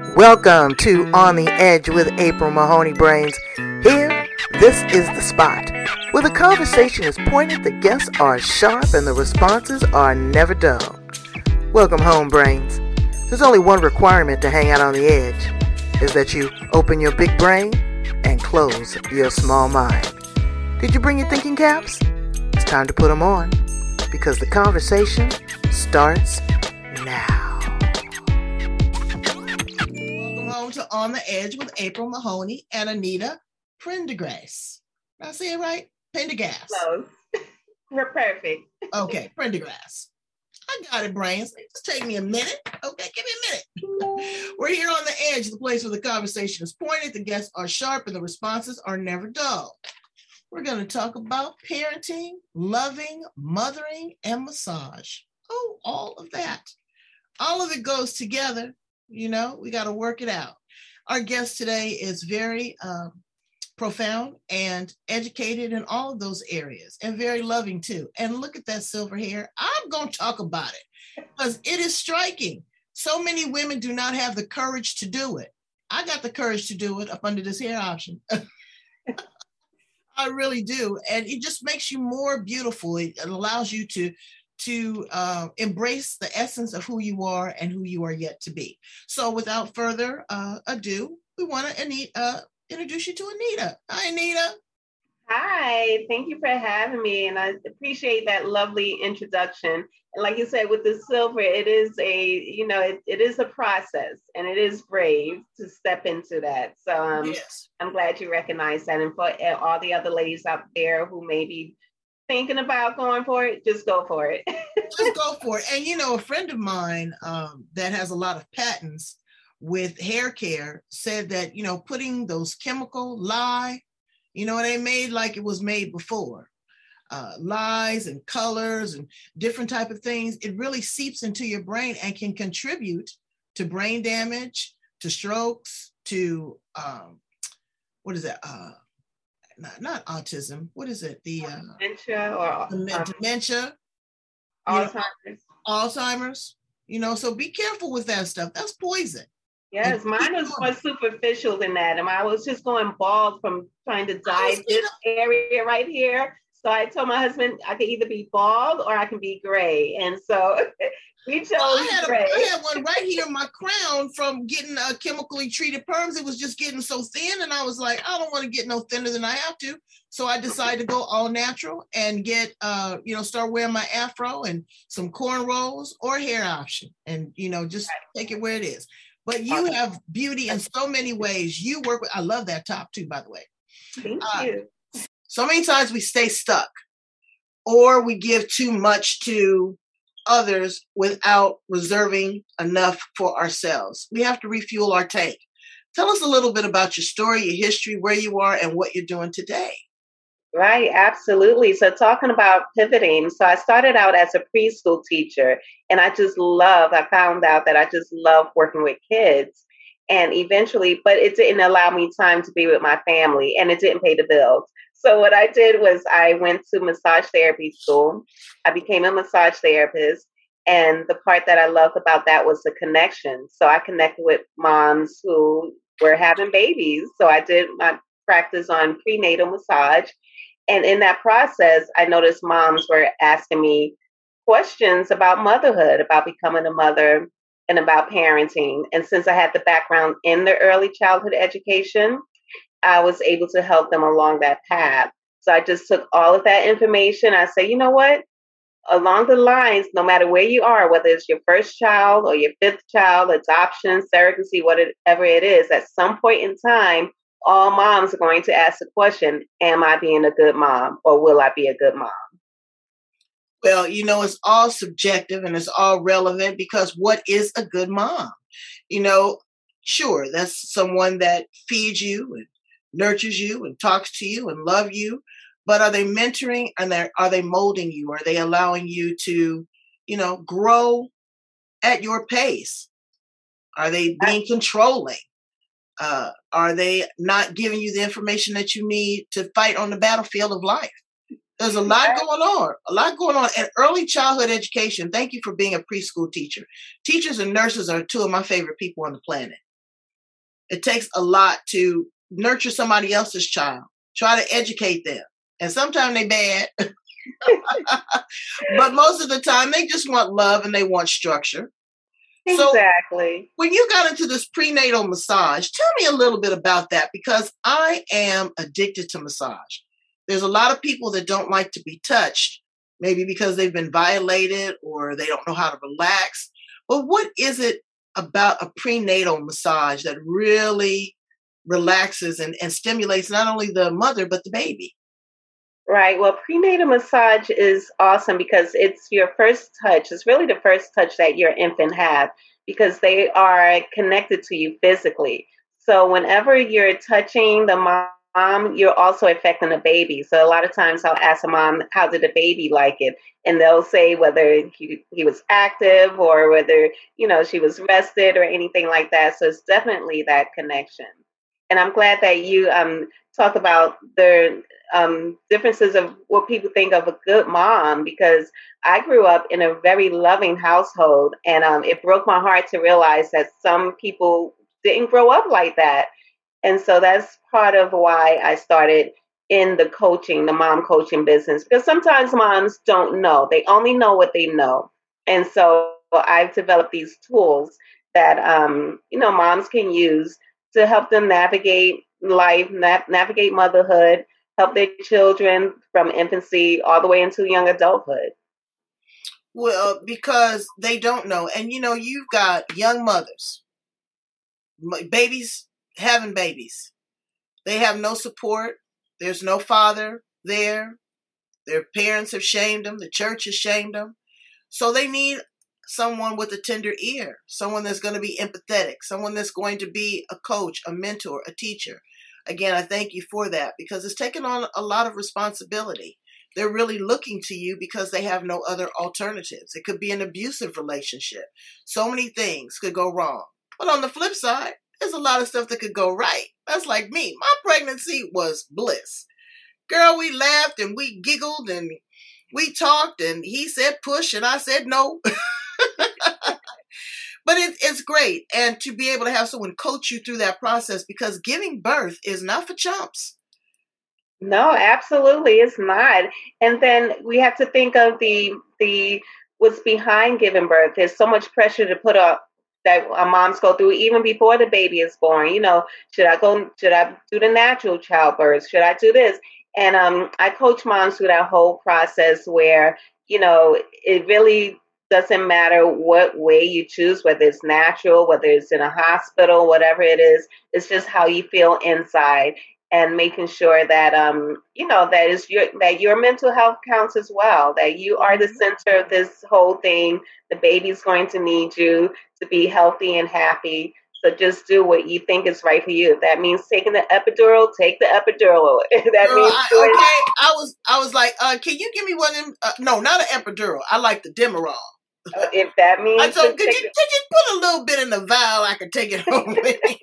Welcome to On the Edge with April Mahoney Brains. Here, this is the spot where the conversation is pointed, the guests are sharp, and the responses are never dull. Welcome home, Brains. There's only one requirement to hang out on the edge, is that you open your big brain and close your small mind. Did you bring your thinking caps? It's time to put them on, because the conversation starts now. To On the Edge with April Mahoney and Anita Prendergast. Did I say it right? Prendergast. Close. We're perfect. Okay, Prendergast. I got it, Brains. Just take me a minute. Okay, give me a minute. We're here on the edge, the place where the conversation is pointed, the guests are sharp, and the responses are never dull. We're going to talk about parenting, loving, mothering, and massage. Oh, all of that. All of it goes together. You know, we got to work it out. Our guest today is very profound and educated in all of those areas and very loving too. And look at that silver hair. I'm going to talk about it because it is striking. So many women do not have the courage to do it. I got the courage to do it up under this hair option. I really do. And it just makes you more beautiful. It allows you to embrace the essence of who you are and who you are yet to be. So without further ado, we want to introduce you to Anita. Hi, Anita. Hi, thank you for having me. And I appreciate that lovely introduction. And like you said, with the silver, it is it is a process and it is brave to step into that. So yes. I'm glad you recognize that. And for all the other ladies out there who may be thinking about going for it, just go for it. Just go for it. And, you know, a friend of mine that has a lot of patents with hair care said that, you know, putting those chemical lye, you know, they made like it was made before. Lies and colors and different type of things, it really seeps into your brain and can contribute to brain damage, to strokes, to, what is that? Not autism. What is it? The dementia or dementia. Alzheimer's. You know, so be careful with that stuff. That's poison. Yes, mine was more superficial than that. And I was just going bald from trying to dye this area right here. So I told my husband I could either be bald or I can be gray. And so we chose gray. I had one right here in my crown from getting chemically treated perms. It was just getting so thin. And I was like, I don't want to get no thinner than I have to. So I decided to go all natural and get, start wearing my afro and some cornrows or hair option. And, you know, just take it where it is. But you have beauty in so many ways. You work with, I love that top too, by the way. Thank you. So many times we stay stuck or we give too much to others without reserving enough for ourselves. We have to refuel our tank. Tell us a little bit about your story, your history, where you are, and what you're doing today. Right, absolutely. So talking about pivoting, so I started out as a preschool teacher, and I found out that I just love working with kids. And eventually, but it didn't allow me time to be with my family, and it didn't pay the bills. So what I did was I went to massage therapy school. I became a massage therapist. And the part that I loved about that was the connection. So I connected with moms who were having babies. So I did my practice on prenatal massage. And in that process, I noticed moms were asking me questions about motherhood, about becoming a mother and about parenting. And since I had the background in the early childhood education, I was able to help them along that path. So I just took all of that information. I said, you know what? Along the lines, no matter where you are, whether it's your first child or your fifth child, adoption, surrogacy, whatever it is, at some point in time, all moms are going to ask the question, am I being a good mom or will I be a good mom? Well, you know, it's all subjective and it's all relevant because what is a good mom? You know, sure, that's someone that feeds you and nurtures you and talks to you and love you, but are they mentoring and are they molding you? Are they allowing you to, you know, grow at your pace? Are they being controlling? Are they not giving you the information that you need to fight on the battlefield of life? There's a lot going on. And early childhood education, thank you for being a preschool teacher. Teachers and nurses are two of my favorite people on the planet. It takes a lot to nurture somebody else's child. Try to educate them. And sometimes they bad. But most of the time, they just want love and they want structure. Exactly. So when you got into this prenatal massage, tell me a little bit about that, because I am addicted to massage. There's a lot of people that don't like to be touched, maybe because they've been violated or they don't know how to relax. But what is it about a prenatal massage that really relaxes and stimulates not only the mother, but the baby? Right. Well, prenatal massage is awesome because it's your first touch. It's really the first touch that your infant have because they are connected to you physically. So whenever you're touching the mom, you're also affecting the baby. So a lot of times I'll ask a mom, how did the baby like it? And they'll say whether he was active or whether, she was rested or anything like that. So it's definitely that connection. And I'm glad that you talk about the differences of what people think of a good mom, because I grew up in a very loving household, and it broke my heart to realize that some people didn't grow up like that. And so that's part of why I started in the mom coaching business, because sometimes moms don't know. They only know what they know. And so I've developed these tools that, moms can use to help them navigate life, navigate motherhood, help their children from infancy all the way into young adulthood. Well, because they don't know. And, you've got young mothers, babies having babies. They have no support. There's no father there. Their parents have shamed them. The church has shamed them. So they need someone with a tender ear, someone that's going to be empathetic, someone that's going to be a coach, a mentor, a teacher. Again, I thank you for that, because it's taken on a lot of responsibility. They're really looking to you because they have no other alternatives. It could be an abusive relationship. So many things could go wrong. But on the flip side, there's a lot of stuff that could go right. That's like me. My pregnancy was bliss. Girl, we laughed and we giggled and we talked, and he said push and I said no. But it's great. And to be able to have someone coach you through that process, because giving birth is not for chumps. No, absolutely, it's not. And then we have to think of the what's behind giving birth. There's so much pressure to put up that moms go through even before the baby is born. Should I do the natural childbirth? Should I do this? And I coach moms through that whole process where, it really doesn't matter what way you choose, whether it's natural, whether it's in a hospital, whatever it is. It's just how you feel inside, and making sure that that your mental health counts as well. That you are the center of this whole thing. The baby's going to need you to be healthy and happy. So just do what you think is right for you. If that means taking the epidural, take the epidural. If that Girl, means I was like, can you give me one of them? No, not an epidural. I like the Demerol. If that means, I told, could you put a little bit in the vial? I could take it home with me.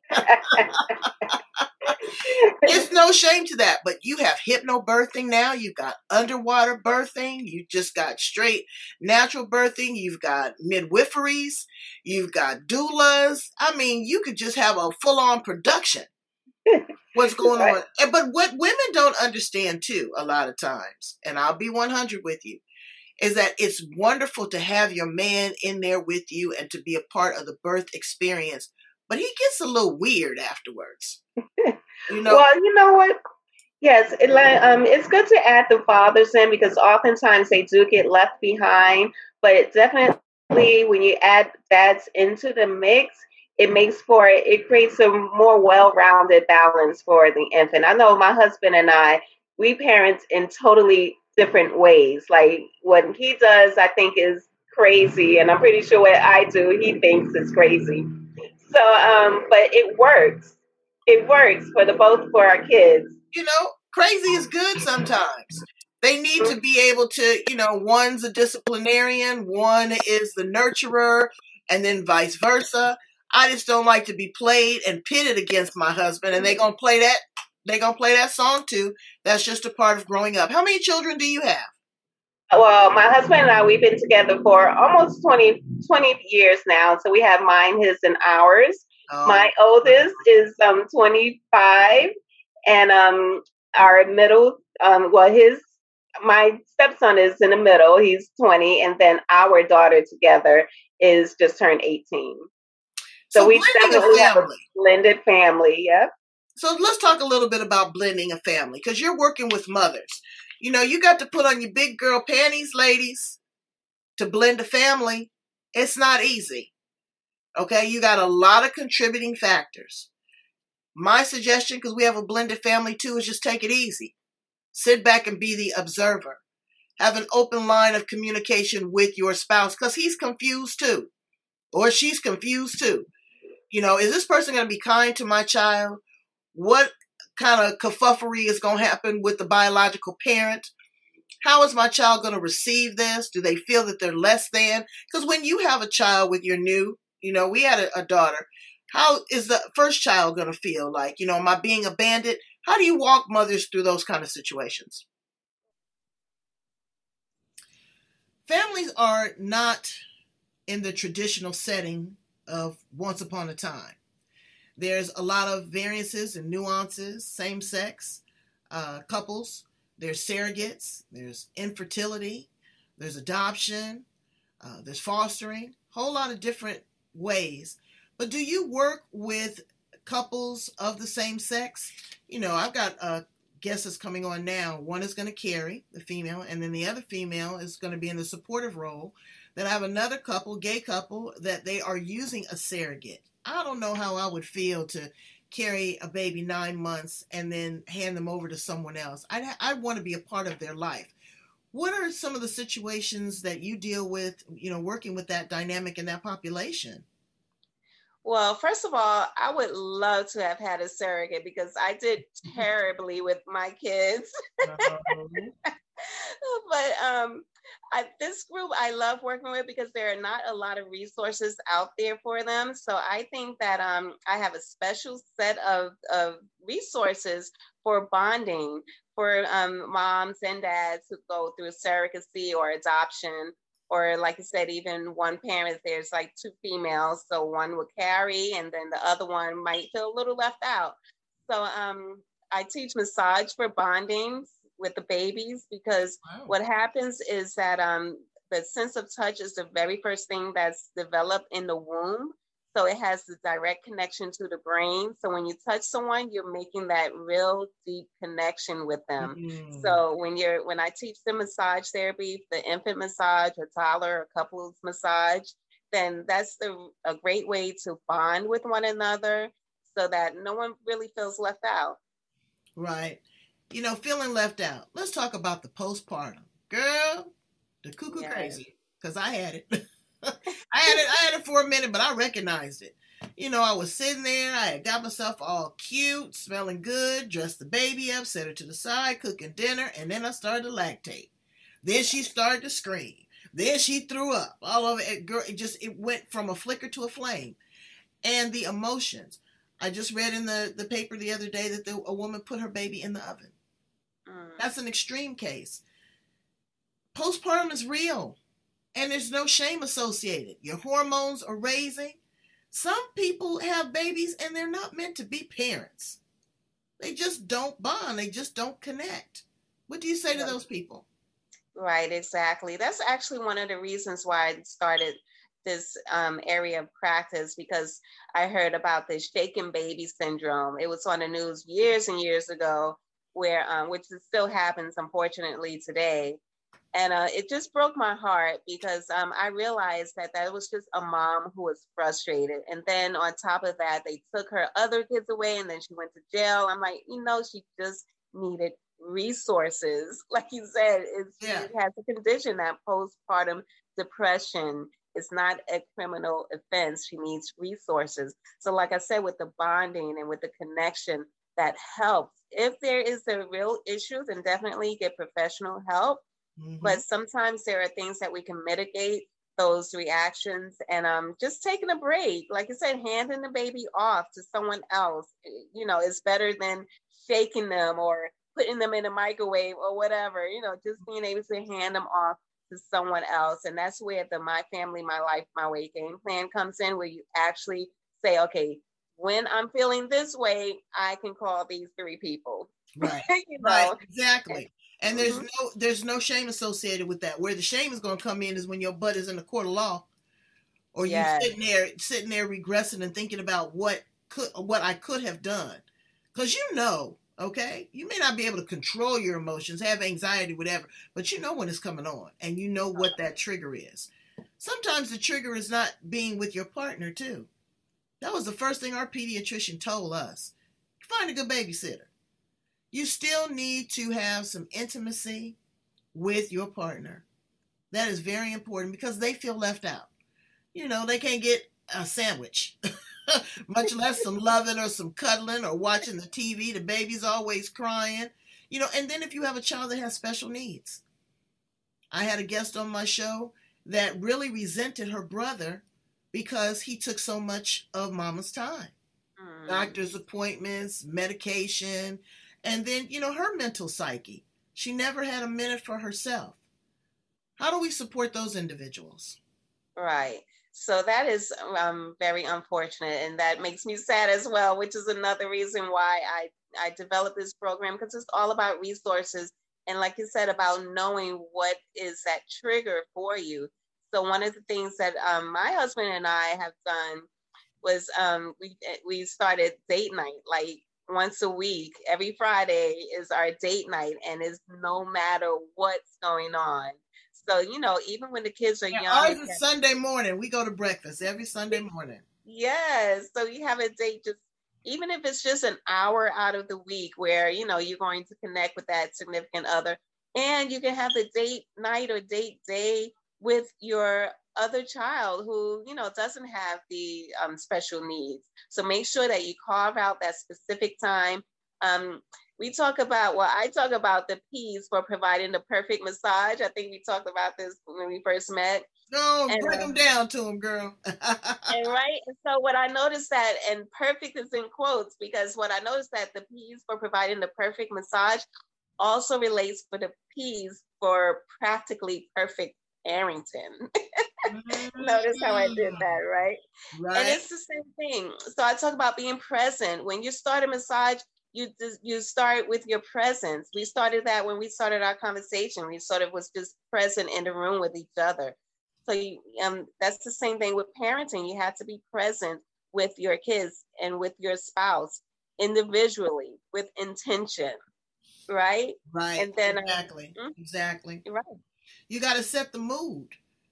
It's no shame to that, but you have hypnobirthing now. You've got underwater birthing. You just got straight natural birthing. You've got midwiferys. You've got doulas. I mean, you could just have a full-on production. What's going on? But what women don't understand too, a lot of times, and I'll be 100 with you, is that it's wonderful to have your man in there with you and to be a part of the birth experience, but he gets a little weird afterwards. Well, you know what? Yes, it's good to add the fathers in, because oftentimes they do get left behind, but it definitely, when you add dads into the mix, it creates a more well-rounded balance for the infant. I know my husband and I, we parent in totally different ways. Like what he does, I think is crazy, and I'm pretty sure what I do, he thinks is crazy. So, but it works. It works for our kids. Crazy is good sometimes. They need to be able to, one's a disciplinarian, one is the nurturer, and then vice versa. I just don't like to be played and pitted against my husband, and they're going to play that song too. That's just a part of growing up. How many children do you have? Well, my husband and I, we've been together for almost 20 years now. So we have mine, his, and ours. My Oh, oldest is 25, and our middle, well, his my stepson is in the middle. He's 20, and then our daughter together is just turned 18. So so we blending a definitely have a family. blended family. Yep. So let's talk a little bit about blending a family because you're working with mothers. You know, you got to put on your big girl panties, ladies, to blend a family. It's not easy. Okay, you got a lot of contributing factors. My suggestion, because we have a blended family too, is just take it easy. Sit back and be the observer. Have an open line of communication with your spouse because he's confused too, or she's confused too. You know, is this person going to be kind to my child? What kind of kerfufflery is going to happen with the biological parent? How is my child going to receive this? Do they feel that they're less than? Because when you have a child with your new, you know, we had a daughter. How is the first child going to feel? Like, you know, am I being abandoned? How do you walk mothers through those kind of situations? Families are not in the traditional setting of once upon a time. There's a lot of variances and nuances, same sex couples, there's surrogates, there's infertility, there's adoption, there's fostering, a whole lot of different ways. But do you work with couples of the same sex? You know, I've got guest that's coming on now. One is going to carry the female, and then the other female is going to be in the supportive role. Then I have another couple, gay couple, that they are using a surrogate. I don't know how I would feel to carry a baby 9 months and then hand them over to someone else. I'd want to be a part of their life. What are some of the situations that you deal with, you know, working with that dynamic in that population? Well, first of all, I would love to have had a surrogate because I did terribly with my kids. But this group I love working with because there are not a lot of resources out there for them. So I think that I have a special set of resources for bonding for moms and dads who go through surrogacy or adoption. Or like I said, even one parent, there's like two females. So one will carry and then the other one might feel a little left out. So I teach massage for bonding with the babies because Wow. what happens is that the sense of touch is the very first thing that's developed in the womb. So it has the direct connection to the brain. So when you touch someone, you're making that real deep connection with them. So when I teach them massage therapy, the infant massage, a toddler, or couples massage, then that's a great way to bond with one another so that no one really feels left out. Right. You know, feeling left out. Let's talk about the postpartum. Girl, the cuckoo crazy. Because I had it. I had it for a minute, but I recognized it. You know, I was sitting there, I had got myself all cute, smelling good, dressed the baby up, set her to the side, cooking dinner, and then I started to lactate. Then she started to scream. Then she threw up all over it. Girl, it went from a flicker to a flame. And the emotions. I just read in the paper the other day that a woman put her baby in the oven. That's an extreme case. Postpartum is real. And there's no shame associated. Your hormones are raising. Some people have babies and they're not meant to be parents. They just don't bond. They just don't connect. What do you say to those people? Right, exactly. That's actually one of the reasons why I started this area of practice because I heard about the shaken baby syndrome. It was on the news years and years ago, where which still happens unfortunately today. And it just broke my heart because I realized that was just a mom who was frustrated. And then on top of that, they took her other kids away and then she went to jail. I'm like, she just needed resources. Like you said, she has a condition, that postpartum depression. It's not a criminal offense. She needs resources. So like I said, with the bonding and with the connection, that helps. If there is a real issue, then definitely get professional help. But sometimes there are things that we can mitigate those reactions and just taking a break. Like I said, handing the baby off to someone else, is better than shaking them or putting them in a microwave or whatever, just being able to hand them off to someone else. And that's where the My Family, My Life, My Way game plan comes in, where you actually say, okay, when I'm feeling this way, I can call these 3 people. Right. You Right. know? Exactly. And Mm-hmm. there's no shame associated with that. Where the shame is going to come in is when your butt is in the court of law, or you Yes. sitting there regressing and thinking about what I could have done. Because okay, you may not be able to control your emotions, have anxiety, whatever, but you know when it's coming on, and you know what that trigger is. Sometimes the trigger is not being with your partner too. That was the first thing our pediatrician told us. Find a good babysitter. You still need to have some intimacy with your partner. That is very important because they feel left out. They can't get a sandwich, much less some loving or some cuddling or watching the TV. The baby's always crying, and then if you have a child that has special needs. I had a guest on my show that really resented her brother because he took so much of mama's time. Doctor's appointments, medication, and then, her mental psyche. She never had a minute for herself. How do we support those individuals? Right. So that is very unfortunate, and that makes me sad as well, which is another reason why I developed this program, because it's all about resources. And like you said, about knowing what is that trigger for you. So one of the things that my husband and I have done was we started date night, like once a week. Every Friday is our date night, and it's no matter what's going on. So, even when the kids are young. Ours is Sunday morning. We go to breakfast every Sunday morning. Yes. So you have a date, just even if it's just an hour out of the week where, you're going to connect with that significant other, and you can have the date night or date day with your other child who, doesn't have the special needs. So make sure that you carve out that specific time. I talk about the P's for providing the perfect massage. I think we talked about this when we first met. No, break them down to them, girl. And right. And so what I noticed that, and perfect is in quotes, because what I noticed that the P's for providing the perfect massage also relates for the P's for practically perfect Arrington. Notice how I did that, right? Right. And it's the same thing. So I talk about being present. When you start a massage, you start with your presence. We started that when we started our conversation. We sort of was just present in the room with each other. So that's the same thing with parenting. You have to be present with your kids and with your spouse individually with intention, right? Right. And then exactly. Right. You got to set the mood.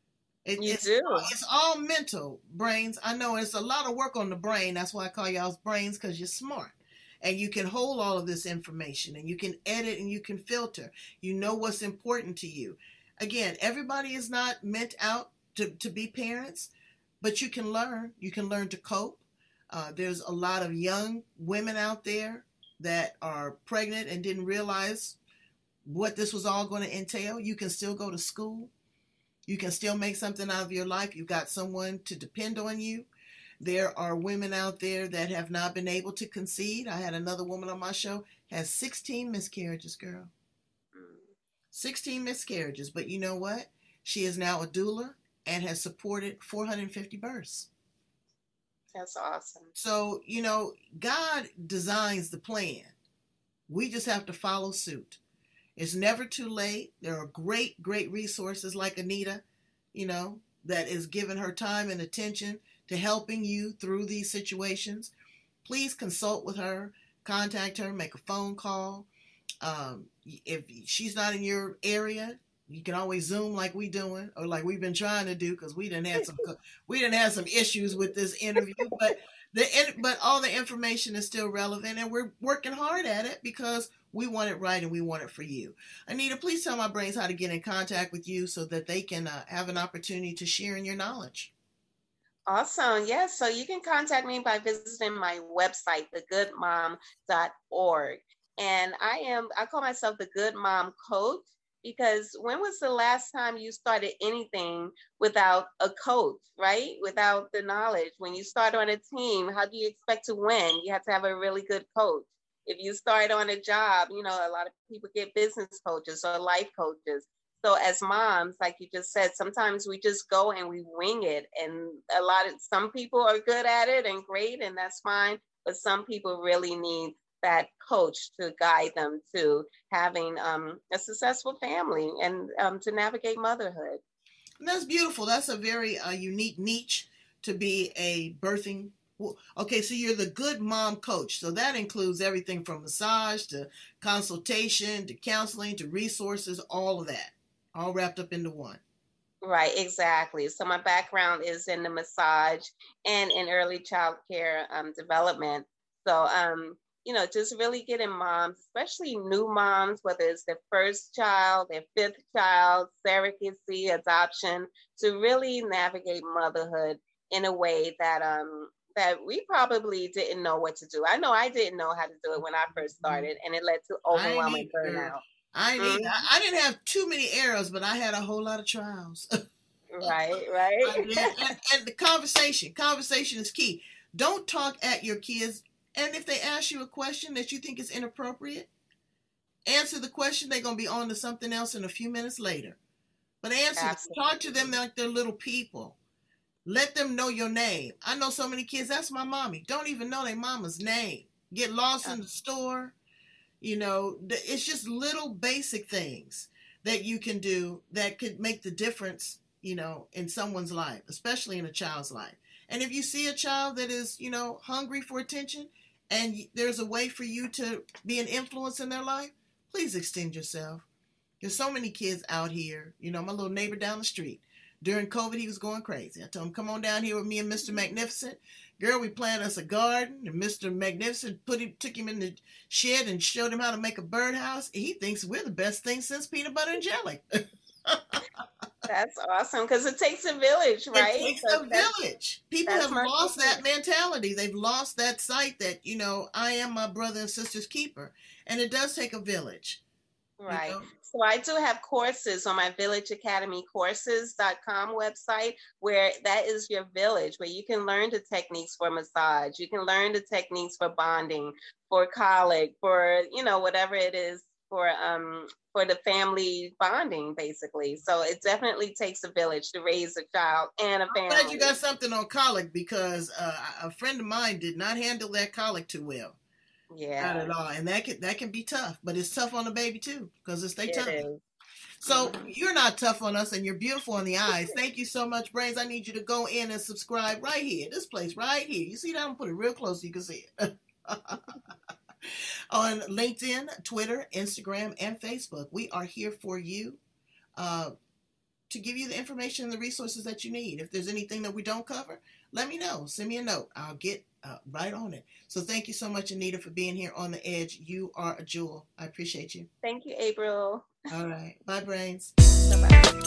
It's all mental, brains. I know it's a lot of work on the brain. That's why I call y'all brains, because you're smart. And you can hold all of this information, and you can edit, and you can filter. You know what's important to you. Again, everybody is not meant out to be parents, but you can learn. You can learn to cope. There's a lot of young women out there that are pregnant and didn't realize what this was all going to entail. You can still go to school. You can still make something out of your life. You've got someone to depend on you. There are women out there that have not been able to conceive. I had another woman on my show, has 16 miscarriages, girl. 16 miscarriages. But you know what? She is now a doula and has supported 450 births. That's awesome. So, God designs the plan. We just have to follow suit. It's never too late. There are great, great resources like Anita, that is giving her time and attention to helping you through these situations. Please consult with her, contact her, make a phone call. If she's not in your area, you can always Zoom like we doing, or like we've been trying to do, because we didn't have some issues with this interview, but all the information is still relevant, and we're working hard at it because we want it right and we want it for you. Anita, please tell my brains how to get in contact with you so that they can have an opportunity to share in your knowledge. Awesome. Yes. So you can contact me by visiting my website, thegoodmom.org. And I call myself the Good Mom Coach, because when was the last time you started anything without a coach, right? Without the knowledge. When you start on a team, how do you expect to win? You have to have a really good coach. If you start on a job, a lot of people get business coaches or life coaches. So as moms, like you just said, sometimes we just go and we wing it. And some people are good at it and great, and that's fine. But some people really need that coach to guide them to having a successful family and to navigate motherhood. And that's beautiful. That's a very unique niche to be a birthing. Okay, so you're the good mom coach. So that includes everything from massage to consultation to counseling to resources, all of that, all wrapped up into one. Right, exactly. So my background is in the massage and in early child care development. So, just really getting moms, especially new moms, whether it's their first child, their fifth child, surrogacy, adoption, to really navigate motherhood in a way that that we probably didn't know what to do. I know I didn't know how to do it when I first started, and it led to overwhelming burnout. I didn't have too many arrows, but I had a whole lot of trials. Right. And the conversation is key. Don't talk at your kids. And if they ask you a question that you think is inappropriate, answer the question. They're going to be on to something else in a few minutes later. But talk to them like they're little people. Let them know your name. I know so many kids, that's my mommy. Don't even know their mama's name. Get lost in the store. It's just little basic things that you can do that could make the difference, in someone's life, especially in a child's life. And if you see a child that is, hungry for attention and there's a way for you to be an influence in their life, please extend yourself. There's so many kids out here. My little neighbor down the street. During COVID, he was going crazy. I told him, come on down here with me and Mr. Magnificent. Girl, we planted us a garden, and Mr. Magnificent took him in the shed and showed him how to make a birdhouse. He thinks we're the best thing since peanut butter and jelly. That's awesome, because it takes a village, right? It takes a village. People have lost that mentality. They've lost that sight that, I am my brother and sister's keeper. And it does take a village. Right. So I do have courses on my villageacademycourses.com website, where that is your village, where you can learn the techniques for massage. You can learn the techniques for bonding, for colic, for, whatever it is for the family bonding, basically. So it definitely takes a village to raise a child and a family. I'm glad you got something on colic, because a friend of mine did not handle that colic too well. Yeah, not at all. And that can be tough, but it's tough on the baby too, because it's their tummy. Is. So you're not tough on us, and you're beautiful in the eyes. Thank you so much, Brains. I need you to go in and subscribe right here, this place right here. You see that? I'm gonna put it real close so you can see it. On LinkedIn, Twitter, Instagram, and Facebook. We are here for you to give you the information and the resources that you need. If there's anything that we don't cover, let me know. Send me a note. I'll get right on it. So thank you so much, Anita, for being here on The Edge. You are a jewel. I appreciate you. Thank you, April. All right. Bye, Brains. Bye-bye.